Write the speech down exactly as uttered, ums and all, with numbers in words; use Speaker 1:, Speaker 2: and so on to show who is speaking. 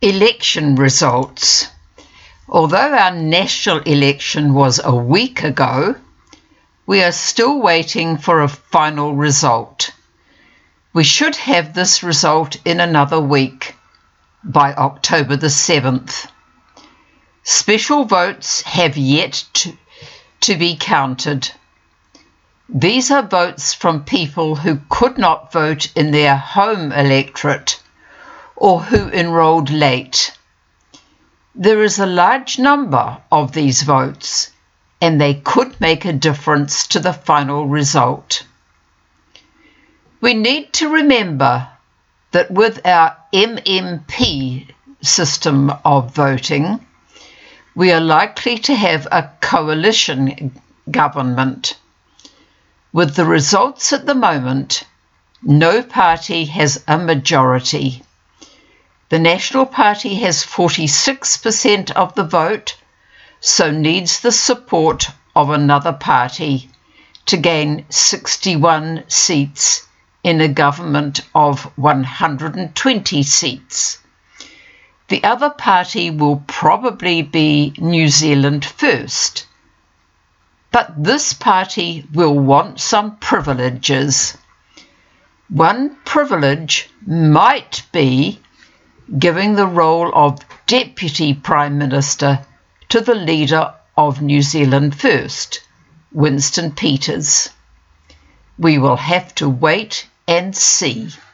Speaker 1: Election results. Although our national election was a week ago, we are still waiting for a final result. We should have this result in another week, by October the seventh. Special votes have yet to, to be counted. These are votes from people who could not vote in their home electorate or who enrolled late. There is a large number of these votes, and they could make a difference to the final result. We need to remember that with our M M P system of voting, we are likely to have a coalition government. With the results at the moment, no party has a majority. The National Party has forty-six percent of the vote, so needs the support of another party to gain sixty-one seats in a government of one hundred twenty seats. The other party will probably be New Zealand First, but this party will want some privileges. One privilege might be giving the role of Deputy Prime Minister to the leader of New Zealand First, Winston Peters. We will have to wait and see.